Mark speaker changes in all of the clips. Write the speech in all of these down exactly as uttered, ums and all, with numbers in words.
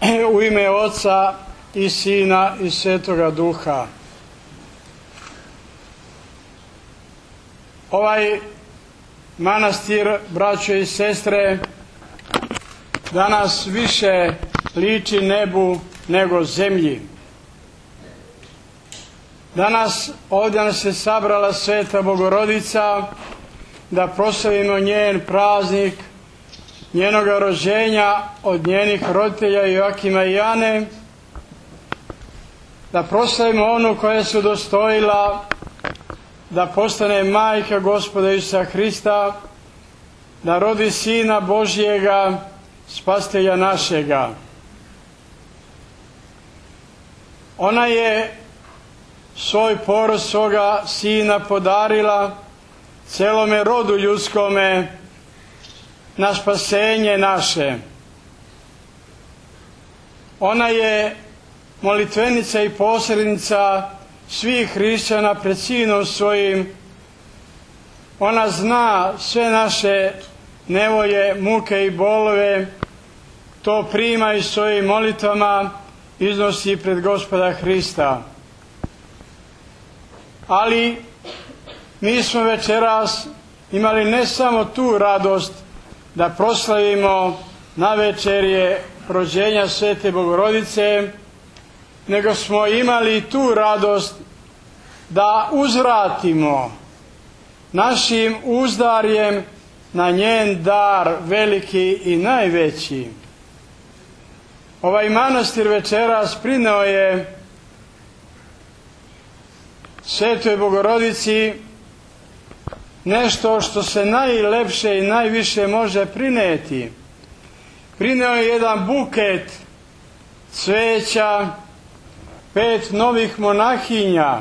Speaker 1: U ime Oca i Sina i Svetoga Duha. Ovaj manastir, braćo i sestre, danas više liči nebu nego zemlji. Danas ovdje nas se sabrala Sveta Bogorodica da proslavimo njen praznik, njenoga rođenja od njenih roditelja Joakima i Ane, da proslavimo onu koja se udostojila da postane majka Gospoda Isusa Hrista, da rodi Sina Božjega, Spasitelja našega. Ona je svoj porod, svoga Sina podarila celome rodu ljudskome na spasenje naše. Ona je molitvenica i posrednica svih hrišćana pred Sinom svojim. Ona zna sve naše nevolje, muke i bolove, to prima i svojim molitvama iznosi pred Gospoda Hrista. Ali mi smo večeras imali ne samo tu radost da proslavimo navečerje rođenja Svete Bogorodice, nego smo imali tu radost da uzvratimo našim uzdarjem na njen dar veliki i najveći. Ovaj manastir večeras prineo je Svetoj Bogorodici nešto što se najlepše i najviše može prineti. Prineo je jedan buket cveća, pet novih monahinja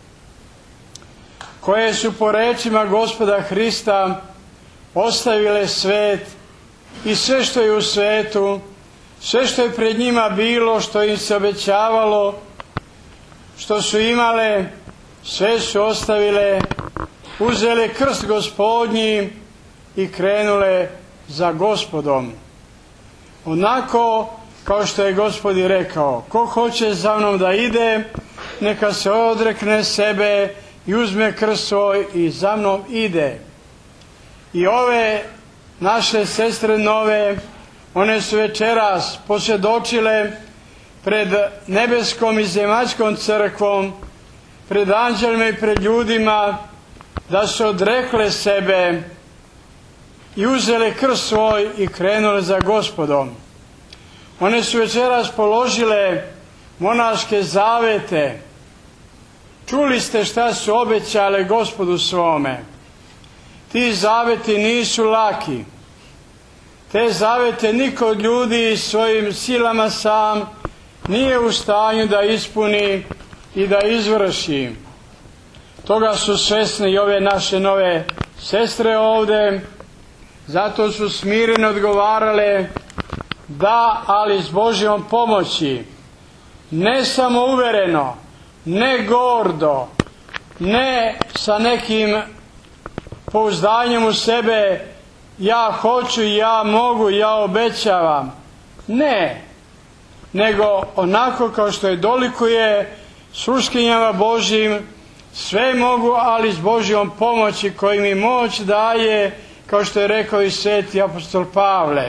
Speaker 1: koje su po rečima Gospoda Hrista ostavile svet i sve što je u svetu, sve što je pred njima bilo, što im se obećavalo, što su imale, sve su ostavile, uzele krst Gospodnji i krenule za Gospodom. Onako kao što je Gospod i rekao, ko hoće za mnom da ide, neka se odrekne sebe i uzme krst svoj i za mnom ide. I ove naše sestre nove, one su večeras posvjedočile pred nebeskom i zemaljskom crkvom, pred anđelima i pred ljudima, da su odrekle sebe i uzele krst svoj i krenule za Gospodom. One su večeras položile monaške zavete. Čuli ste šta su obećale Gospodu svome. Ti zaveti nisu laki. Te zavete niko od ljudi svojim silama sam nije u stanju da ispuni i da izvrši. Toga su svesne i ove naše nove sestre ovdje. Zato su smireno odgovarale da, ali s Božjom pomoći, ne samo uvereno, ne gordo, ne sa nekim pouzdanjem u sebe, ja hoću, ja mogu, ja obećavam. Ne, nego onako kao što je dolikuje sluškinjama Božjim, sve mogu, ali s Božjom pomoći koji mi moć daje, kao što je rekao i sveti apostol Pavle.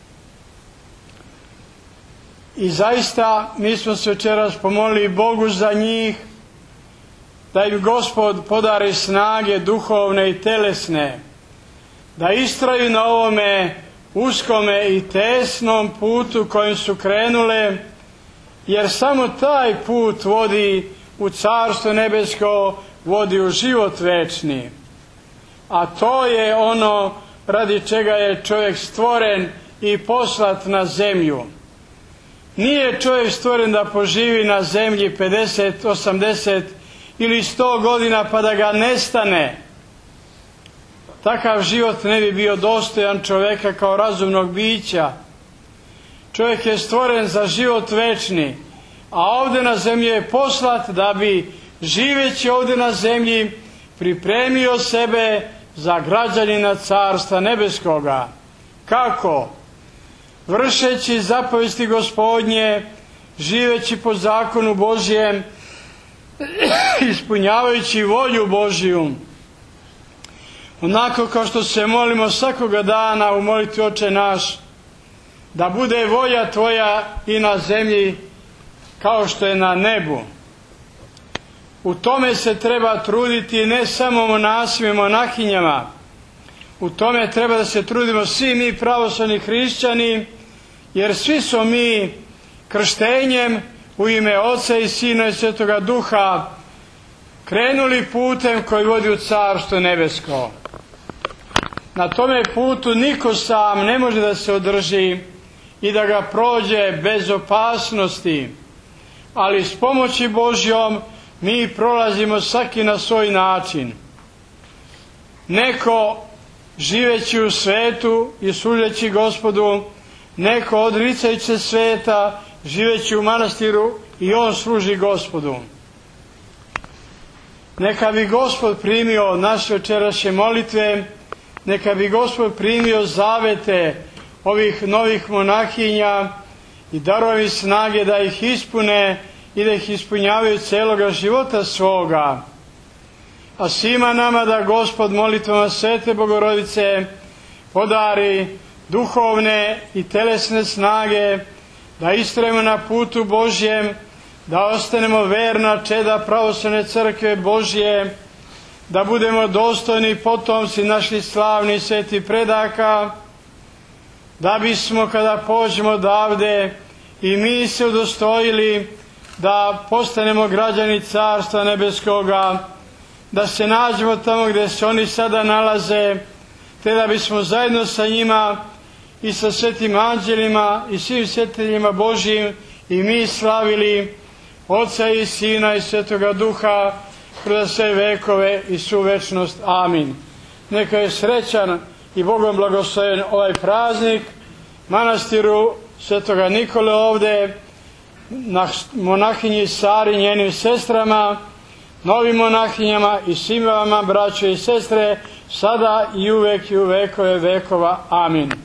Speaker 1: I zaista mi smo se večeras pomolili Bogu za njih, da im Gospod podari snage duhovne i telesne, da istraju na ovome uskome i tesnom putu kojim su krenule, jer samo taj put vodi u Carstvo nebesko, vodi u život večni. A to je ono radi čega je čovjek stvoren i poslat na zemlju. Nije čovjek stvoren da poživi na zemlji pedeset, osamdeset ili sto godina pa da ga nestane. Takav život ne bi bio dostojan čovjeka kao razumnog bića. Čovjek je stvoren za život večni, a ovdje na zemlji je poslat da bi, živeći ovdje na zemlji, pripremio sebe za građanina Carstva nebeskoga. Kako? vršeći zapovesti Gospodnje, živeći po zakonu Božjem, ispunjavajući volju Božju. Onako kao što se molimo svakoga dana u molitvi Oče naš, da bude volja Tvoja i na zemlji kao što je na nebu. U tome se treba truditi ne samo monasima i monahinjama, u tome treba da se trudimo svi mi pravoslavni hrišćani, jer svi smo mi krštenjem u ime Oca i Sina i Svetoga Duha krenuli putem koji vodi u Carstvo nebesko. Na tome putu niko sam ne može da se održi i da ga prođe bez opasnosti, ali s pomoći Božjom mi prolazimo svaki na svoj način. Neko živeći u svetu i služeći Gospodu, neko odricajući se sveta, živeći u manastiru i on služi Gospodu. Neka bi Gospod primio naše večerašnje molitve, neka bi Gospod primio zavete ovih novih monahinja i darove snage da ih ispune i da ih ispunjavaju celoga života svoga. A svima nama da Gospod molitvama Svete Bogorodice podari duhovne i telesne snage, da istrajemo na putu Božjem, da ostanemo verna čeda pravoslavne crkve Božje, da budemo dostojni potomci naših slavnih svetih predaka, da bismo kada pođemo odavde i mi se udostojili da postanemo građani Carstva nebeskoga, da se nađemo tamo gdje se oni sada nalaze, te da bismo zajedno sa njima i sa svetim anđelima i svim svetiljima Božjim i mi slavili Oca i Sina i Svetoga Duha kroz sve vekove i svu večnost. Amin. Neka je srećan i Bogom blagosloven ovaj praznik manastiru Svetoga Nikole ovde, na monahinji Sari, njenim sestrama, novim monahinjama i svima vama, braćo i sestre, sada i uvek i u vekove vekova. Amin.